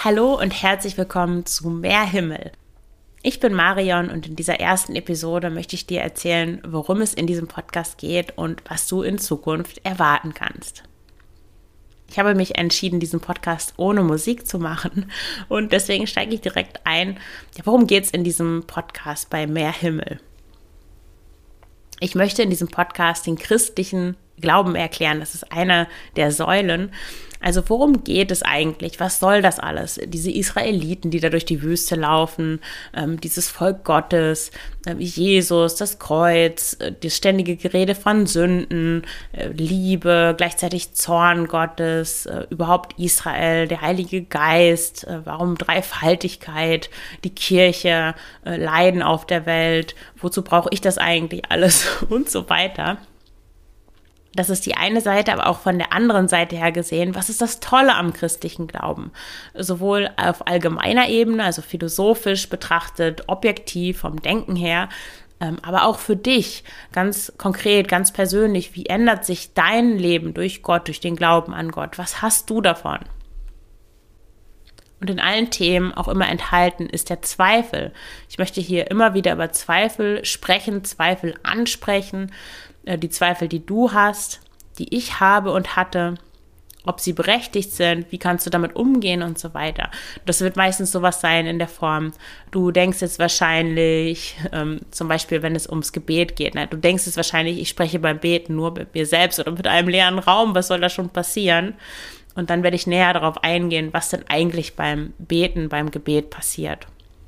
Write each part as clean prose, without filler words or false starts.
Hallo und herzlich willkommen zu Mehr Himmel. Ich bin Marion und in dieser ersten Episode möchte ich dir erzählen, worum es in diesem Podcast geht und was du in Zukunft erwarten kannst. Ich habe mich entschieden, diesen Podcast ohne Musik zu machen und deswegen steige ich direkt ein. Ja, worum geht es in diesem Podcast bei Mehr Himmel? Ich möchte in diesem Podcast den christlichen Glauben erklären. Das ist eine der Säulen. Also worum geht es eigentlich? Was soll das alles? Diese Israeliten, die da durch die Wüste laufen, dieses Volk Gottes, Jesus, das Kreuz, das ständige Gerede von Sünden, Liebe, gleichzeitig Zorn Gottes, überhaupt Israel, der Heilige Geist, warum Dreifaltigkeit, die Kirche, Leiden auf der Welt, wozu brauche ich das eigentlich alles und so weiter. Das ist die eine Seite, aber auch von der anderen Seite her gesehen, was ist das Tolle am christlichen Glauben? Sowohl auf allgemeiner Ebene, also philosophisch betrachtet, objektiv vom Denken her, aber auch für dich ganz konkret, ganz persönlich. Wie ändert sich dein Leben durch Gott, durch den Glauben an Gott? Was hast du davon? Und in allen Themen auch immer enthalten ist der Zweifel. Ich möchte hier immer wieder über Zweifel sprechen, Zweifel ansprechen, die Zweifel, die du hast, die ich habe und hatte, ob sie berechtigt sind, wie kannst du damit umgehen und so weiter. Das wird meistens sowas sein in der Form, du denkst jetzt wahrscheinlich, zum Beispiel, wenn es ums Gebet geht, du denkst jetzt wahrscheinlich, ich spreche beim Beten nur mit mir selbst oder mit einem leeren Raum, was soll da schon passieren? Und dann werde ich näher darauf eingehen, was denn eigentlich beim Beten, beim Gebet passiert.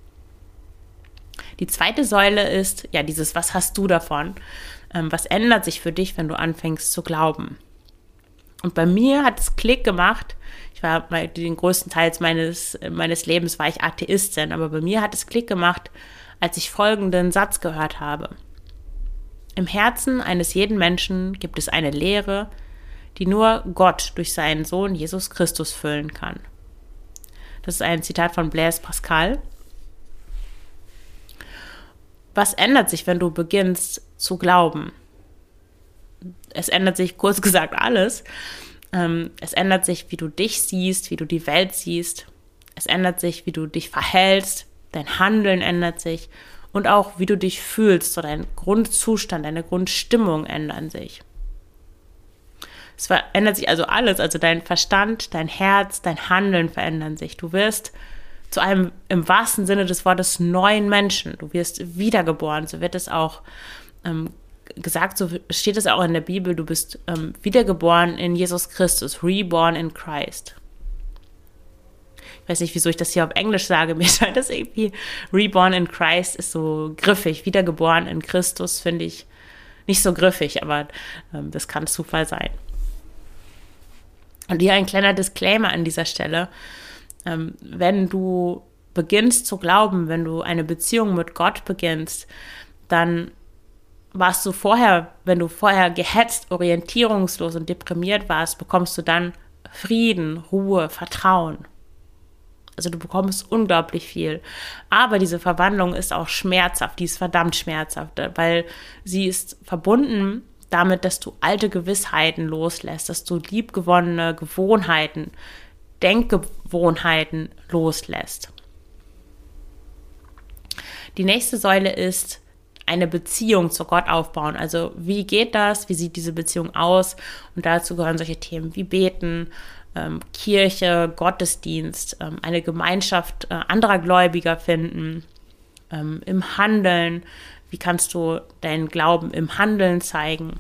Die zweite Säule ist, ja, dieses, was hast du davon? Was ändert sich für dich, wenn du anfängst zu glauben? Und bei mir hat es Klick gemacht. Ich war den größten Teil meines Lebens war ich Atheistin, aber bei mir hat es Klick gemacht, als ich folgenden Satz gehört habe. Im Herzen eines jeden Menschen gibt es eine Leere, die nur Gott durch seinen Sohn Jesus Christus füllen kann. Das ist ein Zitat von Blaise Pascal. Was ändert sich, wenn du beginnst zu glauben? Es ändert sich, kurz gesagt, alles. Es ändert sich, wie du dich siehst, wie du die Welt siehst. Es ändert sich, wie du dich verhältst. Dein Handeln ändert sich. Und auch, wie du dich fühlst. So dein Grundzustand, deine Grundstimmung ändern sich. Es verändert sich also alles. Also dein Verstand, dein Herz, dein Handeln verändern sich. Du wirst zu einem im wahrsten Sinne des Wortes neuen Menschen. Du wirst wiedergeboren, so wird es auch gesagt, so steht es auch in der Bibel, du bist wiedergeboren in Jesus Christus, reborn in Christ. Ich weiß nicht, wieso ich das hier auf Englisch sage, mir scheint das irgendwie, reborn in Christ ist so griffig, wiedergeboren in Christus finde ich nicht so griffig, aber das kann Zufall sein. Und hier ein kleiner Disclaimer an dieser Stelle. Wenn du beginnst zu glauben, wenn du eine Beziehung mit Gott beginnst, dann warst du vorher, wenn du vorher gehetzt, orientierungslos und deprimiert warst, bekommst du dann Frieden, Ruhe, Vertrauen. Also du bekommst unglaublich viel. Aber diese Verwandlung ist auch schmerzhaft, die ist verdammt schmerzhaft, weil sie ist verbunden damit, dass du alte Gewissheiten loslässt, dass du liebgewonnene Gewohnheiten, Denkgewohnheiten loslässt. Die nächste Säule ist eine Beziehung zu Gott aufbauen. Also wie geht das? Wie sieht diese Beziehung aus? Und dazu gehören solche Themen wie Beten, Kirche, Gottesdienst, eine Gemeinschaft anderer Gläubiger finden, im Handeln. Wie kannst du deinen Glauben im Handeln zeigen?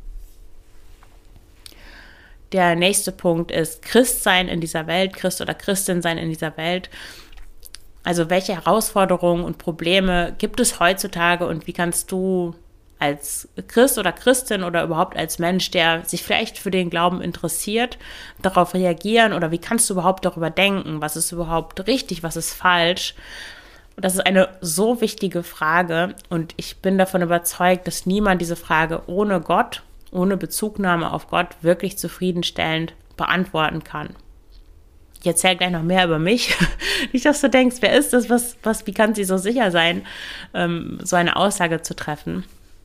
Der nächste Punkt ist Christsein in dieser Welt, Christ oder Christin sein in dieser Welt. Also welche Herausforderungen und Probleme gibt es heutzutage und wie kannst du als Christ oder Christin oder überhaupt als Mensch, der sich vielleicht für den Glauben interessiert, darauf reagieren oder wie kannst du überhaupt darüber denken, was ist überhaupt richtig, was ist falsch? Und das ist eine so wichtige Frage und ich bin davon überzeugt, dass niemand diese Frage ohne Gott, ohne Bezugnahme auf Gott wirklich zufriedenstellend beantworten kann. Ich erzähle gleich noch mehr über mich. Nicht, dass du denkst, wer ist das, wie kann sie so sicher sein, so eine Aussage zu treffen.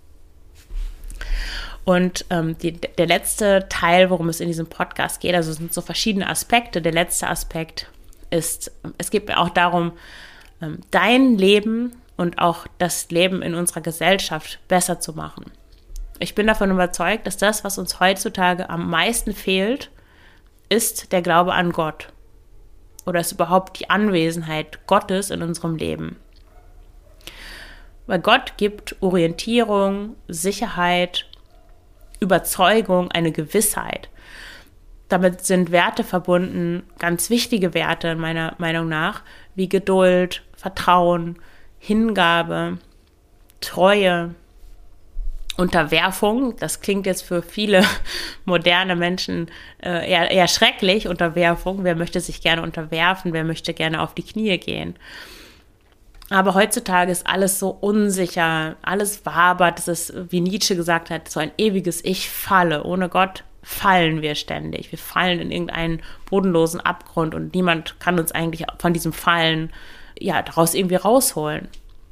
Und der letzte Teil, worum es in diesem Podcast geht, also es sind so verschiedene Aspekte. Der letzte Aspekt ist. Es geht mir auch darum, dein Leben und auch das Leben in unserer Gesellschaft besser zu machen. Ich bin davon überzeugt, dass das, was uns heutzutage am meisten fehlt, ist der Glaube an Gott. Oder ist überhaupt die Anwesenheit Gottes in unserem Leben. Weil Gott gibt Orientierung, Sicherheit, Überzeugung, eine Gewissheit. Damit sind Werte verbunden, ganz wichtige Werte meiner Meinung nach, wie Geduld, Vertrauen, Hingabe, Treue, Unterwerfung. Das klingt jetzt für viele moderne Menschen eher schrecklich, Unterwerfung. Wer möchte sich gerne unterwerfen? Wer möchte gerne auf die Knie gehen? Aber heutzutage ist alles so unsicher, alles wabert. Es ist, wie Nietzsche gesagt hat, so ein ewiges Ich falle. Ohne Gott fallen wir ständig. Wir fallen in irgendeinen bodenlosen Abgrund und niemand kann uns eigentlich von diesem Fallen daraus irgendwie rausholen.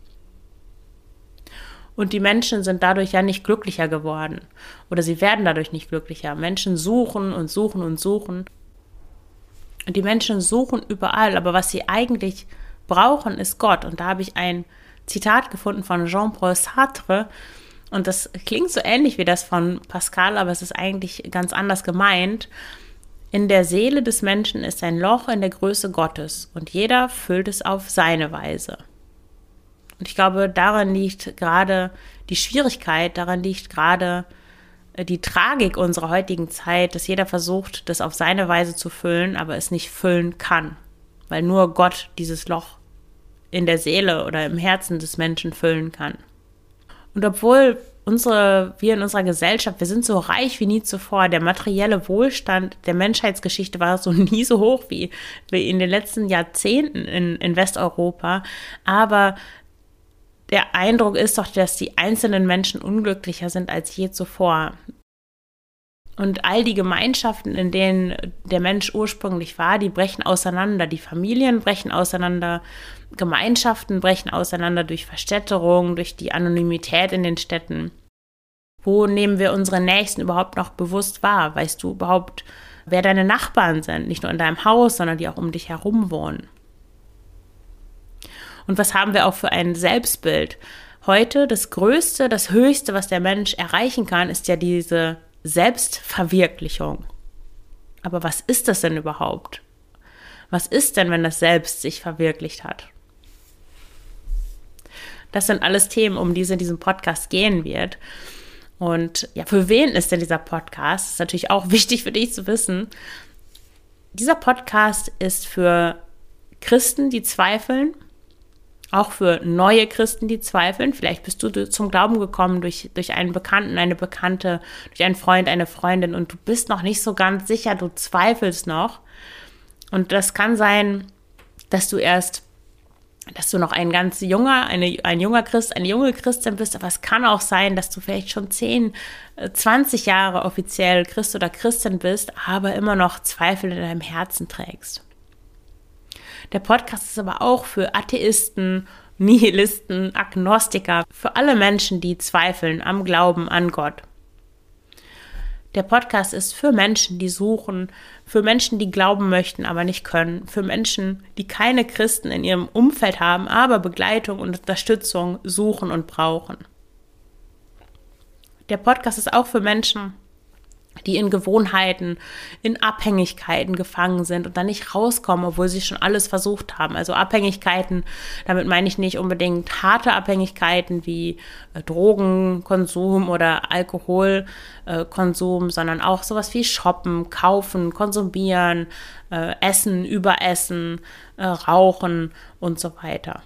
Und die Menschen sind dadurch ja nicht glücklicher geworden. Oder sie werden dadurch nicht glücklicher. Menschen suchen und suchen und suchen. Und die Menschen suchen überall. Aber was sie eigentlich brauchen, ist Gott. Und da habe ich ein Zitat gefunden von Jean-Paul Sartre. Und das klingt so ähnlich wie das von Pascal, aber es ist eigentlich ganz anders gemeint. In der Seele des Menschen ist ein Loch in der Größe Gottes. Und jeder füllt es auf seine Weise. Und ich glaube, daran liegt gerade die Schwierigkeit, daran liegt gerade die Tragik unserer heutigen Zeit, dass jeder versucht, das auf seine Weise zu füllen, aber es nicht füllen kann, weil nur Gott dieses Loch in der Seele oder im Herzen des Menschen füllen kann. Und obwohl wir in unserer Gesellschaft, wir sind so reich wie nie zuvor, der materielle Wohlstand der Menschheitsgeschichte war so nie so hoch wie in den letzten Jahrzehnten in Westeuropa, aber der Eindruck ist doch, dass die einzelnen Menschen unglücklicher sind als je zuvor. Und all die Gemeinschaften, in denen der Mensch ursprünglich war, die brechen auseinander. Die Familien brechen auseinander, Gemeinschaften brechen auseinander durch Verstädterung, durch die Anonymität in den Städten. Wo nehmen wir unsere Nächsten überhaupt noch bewusst wahr? Weißt du überhaupt, wer deine Nachbarn sind? Nicht nur in deinem Haus, sondern die auch um dich herum wohnen. Und was haben wir auch für ein Selbstbild? Heute das Größte, das Höchste, was der Mensch erreichen kann, ist ja diese Selbstverwirklichung. Aber was ist das denn überhaupt? Was ist denn, wenn das Selbst sich verwirklicht hat? Das sind alles Themen, um die es in diesem Podcast gehen wird. Und ja, für wen ist denn dieser Podcast? Das ist natürlich auch wichtig für dich zu wissen. Dieser Podcast ist für Christen, die zweifeln, auch für neue Christen, die zweifeln. Vielleicht bist du zum Glauben gekommen durch einen Bekannten, eine Bekannte, durch einen Freund, eine Freundin und du bist noch nicht so ganz sicher, du zweifelst noch. Und das kann sein, dass du noch ein junger Christ, eine junge Christin bist, aber es kann auch sein, dass du vielleicht schon 10, 20 Jahre offiziell Christ oder Christin bist, aber immer noch Zweifel in deinem Herzen trägst. Der Podcast ist aber auch für Atheisten, Nihilisten, Agnostiker, für alle Menschen, die zweifeln am Glauben an Gott. Der Podcast ist für Menschen, die suchen, für Menschen, die glauben möchten, aber nicht können, für Menschen, die keine Christen in ihrem Umfeld haben, aber Begleitung und Unterstützung suchen und brauchen. Der Podcast ist auch für Menschen, die in Gewohnheiten, in Abhängigkeiten gefangen sind und dann nicht rauskommen, obwohl sie schon alles versucht haben. Also Abhängigkeiten, damit meine ich nicht unbedingt harte Abhängigkeiten wie Drogenkonsum oder Alkoholkonsum, sondern auch sowas wie Shoppen, Kaufen, Konsumieren, Essen, Überessen, Rauchen und so weiter.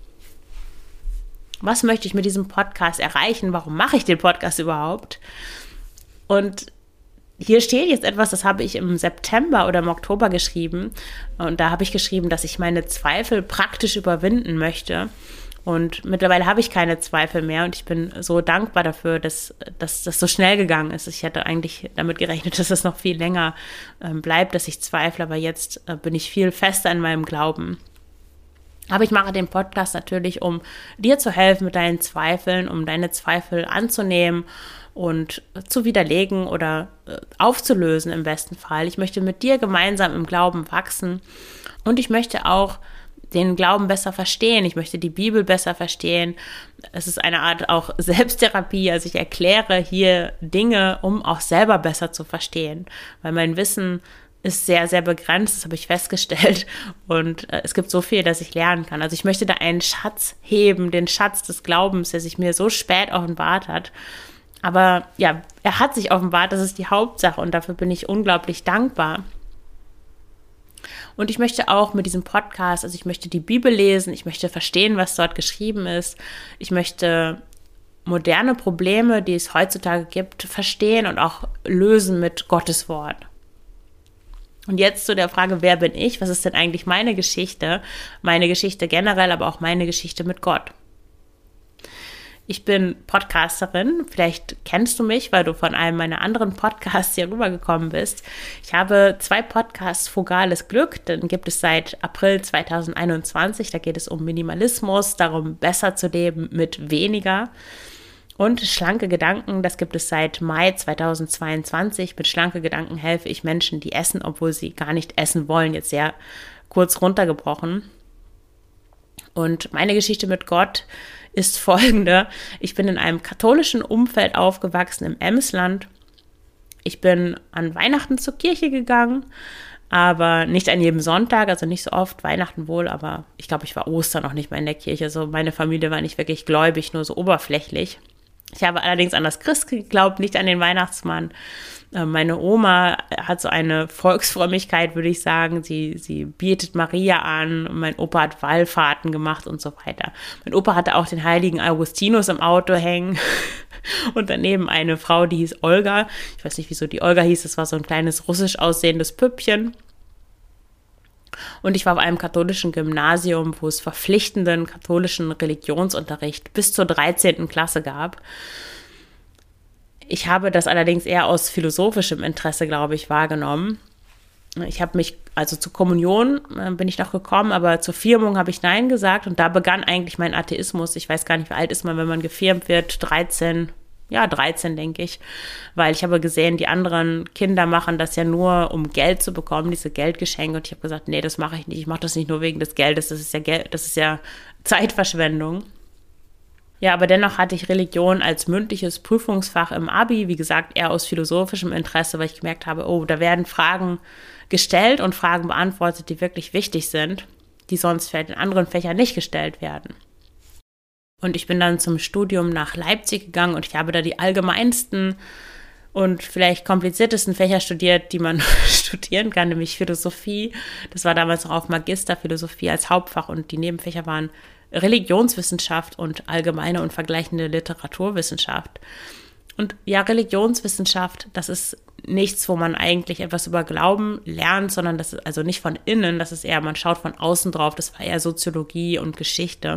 Was möchte ich mit diesem Podcast erreichen? Warum mache ich den Podcast überhaupt? Und hier steht jetzt etwas, das habe ich im September oder im Oktober geschrieben. Und da habe ich geschrieben, dass ich meine Zweifel praktisch überwinden möchte. Und mittlerweile habe ich keine Zweifel mehr. Und ich bin so dankbar dafür, dass das so schnell gegangen ist. Ich hätte eigentlich damit gerechnet, dass es noch viel länger bleibt, dass ich zweifle. Aber jetzt bin ich viel fester in meinem Glauben. Aber ich mache den Podcast natürlich, um dir zu helfen mit deinen Zweifeln, um deine Zweifel anzunehmen und zu widerlegen oder aufzulösen im besten Fall. Ich möchte mit dir gemeinsam im Glauben wachsen und ich möchte auch den Glauben besser verstehen. Ich möchte die Bibel besser verstehen. Es ist eine Art auch Selbsttherapie. Also ich erkläre hier Dinge, um auch selber besser zu verstehen, weil mein Wissen ist sehr, sehr begrenzt, das habe ich festgestellt. Und es gibt so viel, dass ich lernen kann. Also ich möchte da einen Schatz heben, den Schatz des Glaubens, der sich mir so spät offenbart hat. Aber ja, er hat sich offenbart, das ist die Hauptsache und dafür bin ich unglaublich dankbar. Und ich möchte auch mit diesem Podcast, also ich möchte die Bibel lesen, ich möchte verstehen, was dort geschrieben ist. Ich möchte moderne Probleme, die es heutzutage gibt, verstehen und auch lösen mit Gottes Wort. Und jetzt zu der Frage, wer bin ich? Was ist denn eigentlich meine Geschichte? Meine Geschichte generell, aber auch meine Geschichte mit Gott. Ich bin Podcasterin. Vielleicht kennst du mich, weil du von einem meiner anderen Podcasts hier rübergekommen bist. Ich habe 2 Podcasts, Frugales Glück. Den gibt es seit April 2021. Da geht es um Minimalismus, darum, besser zu leben mit weniger. Und Schlanke Gedanken, das gibt es seit Mai 2022. Mit Schlanke Gedanken helfe ich Menschen, die essen, obwohl sie gar nicht essen wollen. Jetzt sehr kurz runtergebrochen. Und meine Geschichte mit Gott ist folgende. Ich bin in einem katholischen Umfeld aufgewachsen im Emsland. Ich bin an Weihnachten zur Kirche gegangen, aber nicht an jedem Sonntag, also nicht so oft, Weihnachten wohl, aber ich glaube, ich war Ostern noch nicht mal in der Kirche. Also meine Familie war nicht wirklich gläubig, nur so oberflächlich. Ich habe allerdings an das Christ geglaubt, nicht an den Weihnachtsmann. Meine Oma hat so eine Volksfrömmigkeit, würde ich sagen. Sie betet Maria an. Mein Opa hat Wallfahrten gemacht und so weiter. Mein Opa hatte auch den heiligen Augustinus im Auto hängen. Und daneben eine Frau, die hieß Olga. Ich weiß nicht, wieso die Olga hieß. Das war so ein kleines russisch aussehendes Püppchen. Und ich war auf einem katholischen Gymnasium, wo es verpflichtenden katholischen Religionsunterricht bis zur 13. Klasse gab. Ich habe das allerdings eher aus philosophischem Interesse, glaube ich, wahrgenommen. Ich habe mich, also zur Kommunion bin ich noch gekommen, aber zur Firmung habe ich Nein gesagt und da begann eigentlich mein Atheismus. Ich weiß gar nicht, wie alt ist man, wenn man gefirmt wird, 13, denke ich, weil ich habe gesehen, die anderen Kinder machen das ja nur, um Geld zu bekommen, diese Geldgeschenke und ich habe gesagt, nee, das mache ich nicht. Ich mache das nicht nur wegen des Geldes, das ist ja Zeitverschwendung. Ja, aber dennoch hatte ich Religion als mündliches Prüfungsfach im Abi, wie gesagt, eher aus philosophischem Interesse, weil ich gemerkt habe, oh, da werden Fragen gestellt und Fragen beantwortet, die wirklich wichtig sind, die sonst vielleicht in anderen Fächern nicht gestellt werden. Und ich bin dann zum Studium nach Leipzig gegangen und ich habe da die allgemeinsten und vielleicht kompliziertesten Fächer studiert, die man studieren kann, nämlich Philosophie. Das war damals noch auf Magister Philosophie als Hauptfach und die Nebenfächer waren Religionswissenschaft und allgemeine und vergleichende Literaturwissenschaft. Und ja, Religionswissenschaft, das ist nichts, wo man eigentlich etwas über Glauben lernt, sondern das ist also nicht von innen, das ist eher, man schaut von außen drauf, das war eher Soziologie und Geschichte.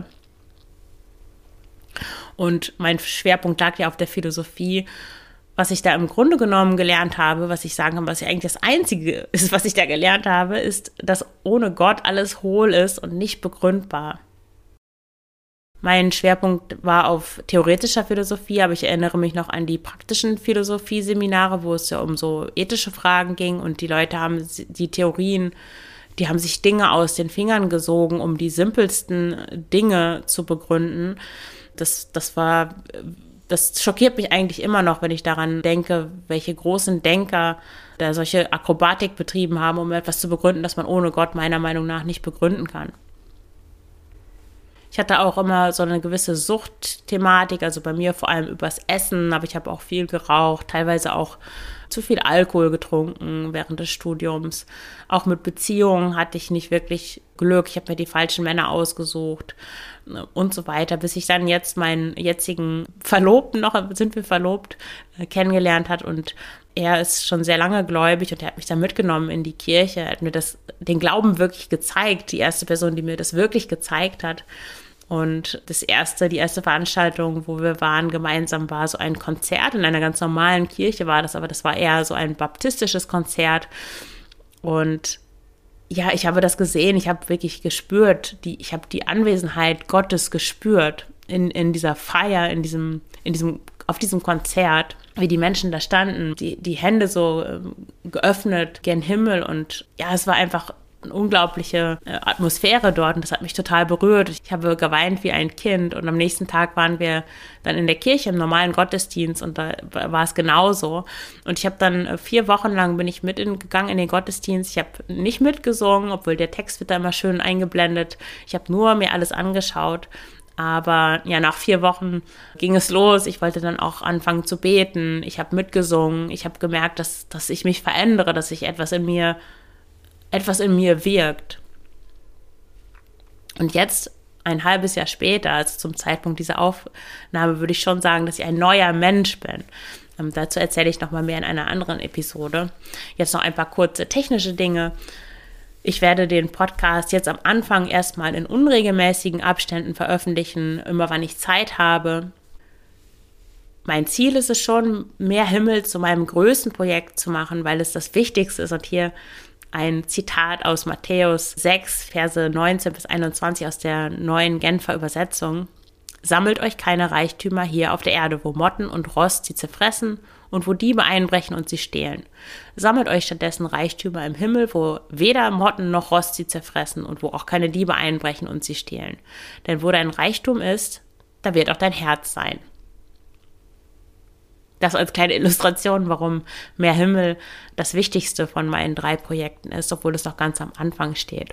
Und mein Schwerpunkt lag ja auf der Philosophie. Was ich da im Grunde genommen gelernt habe, was ich sagen kann, was ja eigentlich das Einzige ist, was ich da gelernt habe, ist, dass ohne Gott alles hohl ist und nicht begründbar. Mein Schwerpunkt war auf theoretischer Philosophie, aber ich erinnere mich noch an die praktischen Philosophie-Seminare, wo es ja um so ethische Fragen ging und die Leute haben die Theorien, die haben sich Dinge aus den Fingern gesogen, um die simpelsten Dinge zu begründen. Das schockiert mich eigentlich immer noch, wenn ich daran denke, welche großen Denker da solche Akrobatik betrieben haben, um etwas zu begründen, das man ohne Gott meiner Meinung nach nicht begründen kann. Ich hatte auch immer so eine gewisse Suchtthematik, also bei mir vor allem übers Essen, aber ich habe auch viel geraucht, teilweise auch zu viel Alkohol getrunken während des Studiums. Auch mit Beziehungen hatte ich nicht wirklich Glück, ich habe mir die falschen Männer ausgesucht und so weiter, bis ich dann jetzt meinen jetzigen Verlobten, noch sind wir verlobt, kennengelernt hat und er ist schon sehr lange gläubig und er hat mich dann mitgenommen in die Kirche, er hat mir den Glauben wirklich gezeigt, die erste Person, die mir das wirklich gezeigt hat. Und die erste Veranstaltung, wo wir waren, gemeinsam war so ein Konzert. In einer ganz normalen Kirche war das, aber das war eher so ein baptistisches Konzert. Und ja, ich habe das gesehen, ich habe wirklich gespürt, ich habe die Anwesenheit Gottes gespürt in dieser Feier, auf diesem Konzert, wie die Menschen da standen, die Hände so geöffnet gen Himmel, und ja, es war einfach eine unglaubliche Atmosphäre dort, und das hat mich total berührt. Ich habe geweint wie ein Kind, und am nächsten Tag waren wir dann in der Kirche im normalen Gottesdienst, und da war es genauso. Und ich habe dann 4 Wochen lang bin ich gegangen in den Gottesdienst. Ich habe nicht mitgesungen, obwohl der Text wird da immer schön eingeblendet. Ich habe nur mir alles angeschaut. Aber ja, nach 4 Wochen ging es los. Ich wollte dann auch anfangen zu beten. Ich habe mitgesungen. Ich habe gemerkt, dass ich mich verändere, dass sich etwas in mir wirkt. Und jetzt, ein halbes Jahr später, also zum Zeitpunkt dieser Aufnahme, würde ich schon sagen, dass ich ein neuer Mensch bin. Dazu erzähle ich nochmal mehr in einer anderen Episode. Jetzt noch ein paar kurze technische Dinge. Ich werde den Podcast jetzt am Anfang erstmal in unregelmäßigen Abständen veröffentlichen, immer wann ich Zeit habe. Mein Ziel ist es schon, mehr Himmel zu meinem größten Projekt zu machen, weil es das Wichtigste ist. Und hier ein Zitat aus Matthäus 6, Verse 19 bis 21 aus der neuen Genfer Übersetzung. Sammelt euch keine Reichtümer hier auf der Erde, wo Motten und Rost sie zerfressen und wo Diebe einbrechen und sie stehlen. Sammelt euch stattdessen Reichtümer im Himmel, wo weder Motten noch Rost sie zerfressen und wo auch keine Diebe einbrechen und sie stehlen. Denn wo dein Reichtum ist, da wird auch dein Herz sein. Das als kleine Illustration, warum mehr Himmel das Wichtigste von meinen 3 Projekten ist, obwohl es noch ganz am Anfang steht.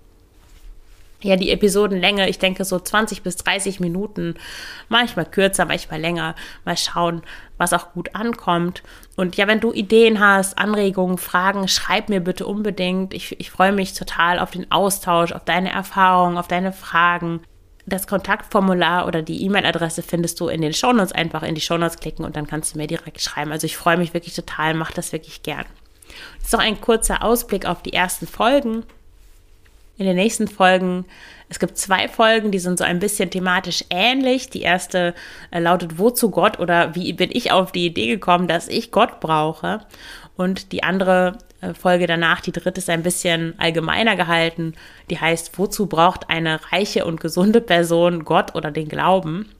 Ja, die Episodenlänge, ich denke so 20 bis 30 Minuten, manchmal kürzer, manchmal länger. Mal schauen, was auch gut ankommt. Und ja, wenn du Ideen hast, Anregungen, Fragen, schreib mir bitte unbedingt. Ich freue mich total auf den Austausch, auf deine Erfahrungen, auf deine Fragen. Das Kontaktformular oder die E-Mail-Adresse findest du in den Shownotes. Einfach in die Shownotes klicken und dann kannst du mir direkt schreiben. Also ich freue mich wirklich total, mach das wirklich gern. Jetzt noch ein kurzer Ausblick auf die ersten Folgen. In den nächsten Folgen, es gibt 2 Folgen, die sind so ein bisschen thematisch ähnlich. Die erste lautet Wozu Gott, oder wie bin ich auf die Idee gekommen, dass ich Gott brauche. Und die andere Folge danach, die dritte, ist ein bisschen allgemeiner gehalten. Die heißt, wozu braucht eine reiche und gesunde Person Gott oder den Glauben?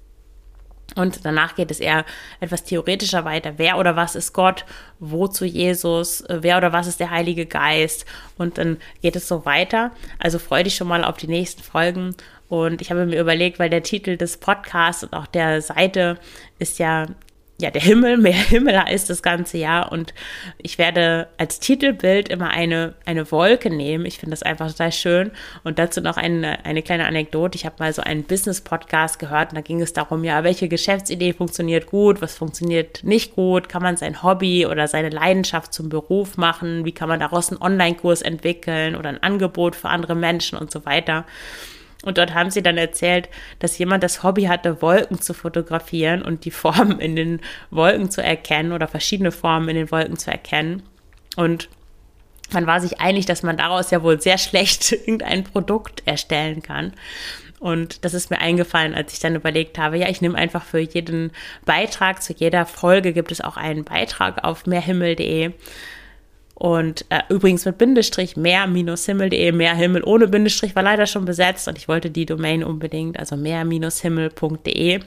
Und danach geht es eher etwas theoretischer weiter. Wer oder was ist Gott? Wozu Jesus? Wer oder was ist der Heilige Geist? Und dann geht es so weiter. Also freu dich schon mal auf die nächsten Folgen. Und ich habe mir überlegt, weil der Titel des Podcasts und auch der Seite ist ja der Himmel, mehr Himmel ist das ganze Jahr, und ich werde als Titelbild immer eine Wolke nehmen. Ich finde das einfach total schön. Und dazu noch eine kleine Anekdote. Ich habe mal so einen Business-Podcast gehört, und da ging es darum, ja, welche Geschäftsidee funktioniert gut, was funktioniert nicht gut, kann man sein Hobby oder seine Leidenschaft zum Beruf machen, wie kann man daraus einen Online-Kurs entwickeln oder ein Angebot für andere Menschen und so weiter. Und dort haben sie dann erzählt, dass jemand das Hobby hatte, Wolken zu fotografieren und die Formen in den Wolken zu erkennen oder verschiedene Formen in den Wolken zu erkennen. Und man war sich einig, dass man daraus ja wohl sehr schlecht irgendein Produkt erstellen kann. Und das ist mir eingefallen, als ich dann überlegt habe, ja, ich nehme einfach für jeden Beitrag, zu jeder Folge gibt es auch einen Beitrag auf mehrhimmel.de. Und übrigens mit Bindestrich mehr-himmel.de, mehr Himmel ohne Bindestrich war leider schon besetzt, und ich wollte die Domain unbedingt, also mehr-himmel.de.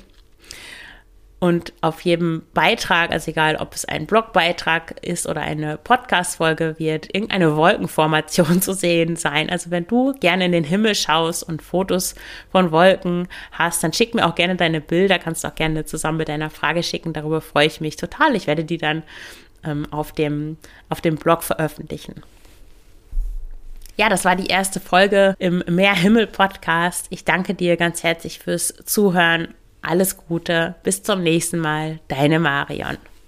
Und auf jedem Beitrag, also egal, ob es ein Blogbeitrag ist oder eine Podcast-Folge, wird irgendeine Wolkenformation zu sehen sein. Also wenn du gerne in den Himmel schaust und Fotos von Wolken hast, dann schick mir auch gerne deine Bilder, kannst du auch gerne zusammen mit deiner Frage schicken, darüber freue ich mich total. Ich werde die dann auf dem Blog veröffentlichen. Ja, das war die erste Folge im Mehr-Himmel-Podcast. Ich danke dir ganz herzlich fürs Zuhören. Alles Gute, bis zum nächsten Mal. Deine Marion.